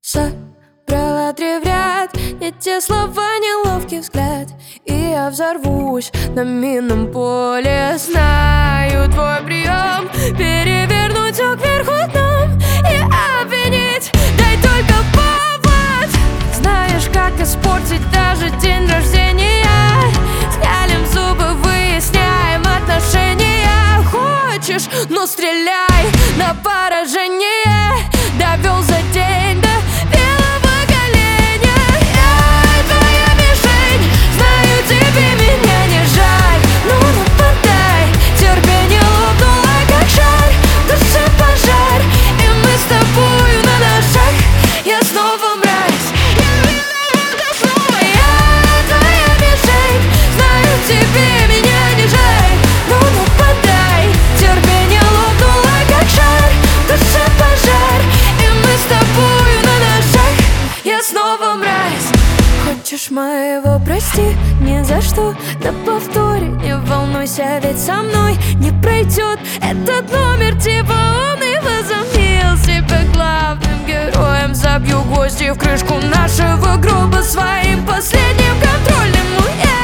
Собрала 3 в ряд, не те слова, неловкий взгляд, и я взорвусь на минном поле. Знаю твой прием, перевернуть все кверху дном и обвинить. Дай только повод. Знаешь, как испортить даже день рождения. Скалим зубы, выясняем отношения. Хочешь, ну стреляй на поражение. Довел за день до белого коленя. Я твоя мишень, знаю, тебе меня не жаль. Ну нападай, терпение лопнуло, как шар. В душе пожар, и мы с тобою на ножах. Я снова мразь, я виновата снова. Я твоя мишень, знаю, тебе меня не жаль. Ну нападай, терпение лопнуло, как шар. В душе пожар, и мы с тобою на ножах. Я снова мразь. Хочешь моего прости, ни за что, на повторе. Не волнуйся, ведь со мной не пройдет этот номер. Типа он и возомнил себя главным героем. Забью гвозди в крышку нашего гроба своим последним контрольным. Ну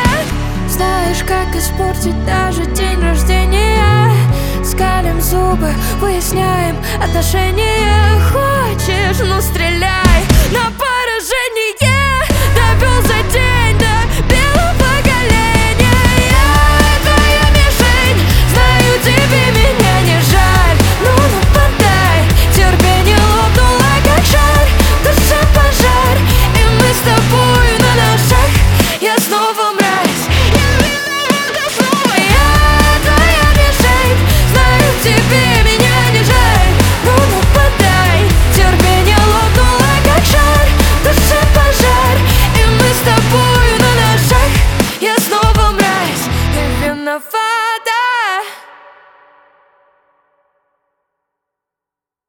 знаешь, как испортить даже день рождения. Скалим зубы, выясняем отношения. Хочешь, ну стреляй на поражение. Довел за день до белого коленя. Я твоя мишень, знаю, тебе меня не жаль. Ну нападай, терпение лопнуло, как шар. В душе пожар, и мы с тобою на ножах. Я снова мразь, я виновата снова. Я твоя мишень, знаю, тебе меня не жаль. Ну нападай, терпение лопнуло, как шар. В душе пожар, и мы с тобою на ножах. Я снова мразь, я виновата.